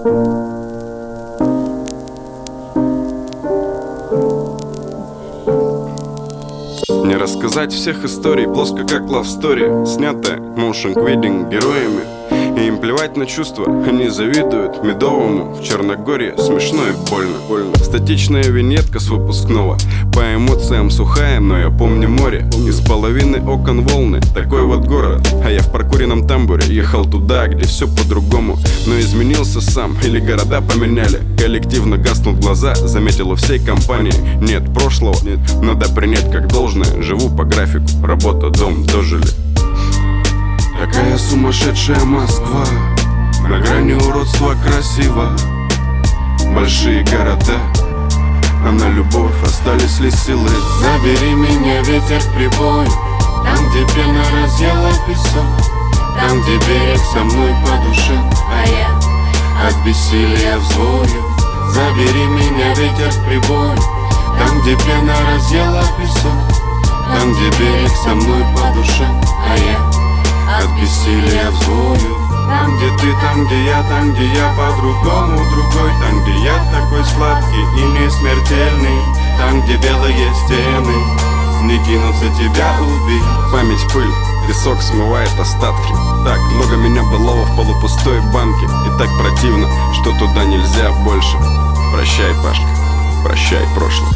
Не рассказать всех историй, плоско как love story, снятая motion quitting героями. И им плевать на чувства, они завидуют медовому. В Черногории смешно и больно. Статичная виньетка с выпускного, по эмоциям сухая, но я помню море. Из половины окон волны, такой вот город. А я в прокуренном тамбуре ехал туда, где все по-другому. Но изменился сам, или города поменяли. Коллективно гаснут глаза, заметил у всей компании. Нет прошлого, надо принять как должное. Живу по графику, работа, дом дожили. Такая сумасшедшая Москва, на грани уродства красиво. Большие города, а на любовь остались ли силы? Забери меня, ветер, прибой, там, где пена разъела песок, там, где берег со мной по душе, а я от бессилия взвою. Забери меня, ветер, прибой, там, где пена разъела песок, там, где берег со мной по душе, а я от бессилия взвою. Там, где ты, там, где я по-другому другой. Там, где я такой сладкий и не смертельный. Там, где белые стены не кинутся тебя убить. Память пыль, песок смывает остатки. Так много меня былого в полупустой банке. И так противно, что туда нельзя больше. Прощай, Пашка, прощай, прошлое.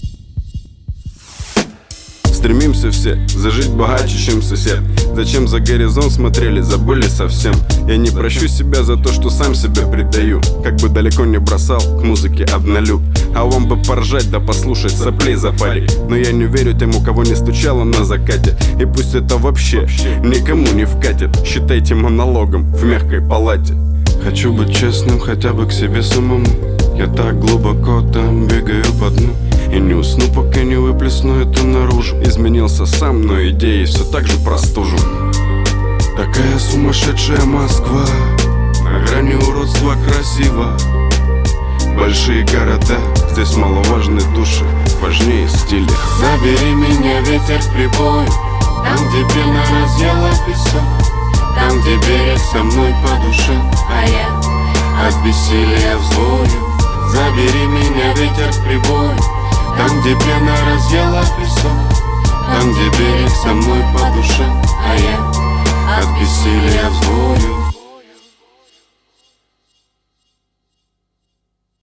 Стремимся все зажить богаче, чем сосед. Зачем за горизонт смотрели, забыли совсем. Я не прощу себя за то, что сам себя предаю. Как бы далеко не бросал, к музыке однолюб. А вам бы поржать да послушать соплей за парень. Но я не верю тем, у кого не стучало на закате. И пусть это вообще никому не вкатит. Считайте монологом в мягкой палате. Хочу быть честным хотя бы к себе самому. Я так глубоко там бегаю по дну. И не усну, пока не выплесну это наружу. Изменился сам, но идеи все так же простужу. Такая сумасшедшая Москва, на грани уродства красиво. Большие города, здесь маловажны души, важнее стиля. Забери меня, ветер, прибой, там, где пена разъела песок, там, где берег со мной по душе, а я от бессилия взвою. Забери меня, ветер, прибой, там, где пена разъела песок, там, где берег со мной по душе, а я от бессилия взвою.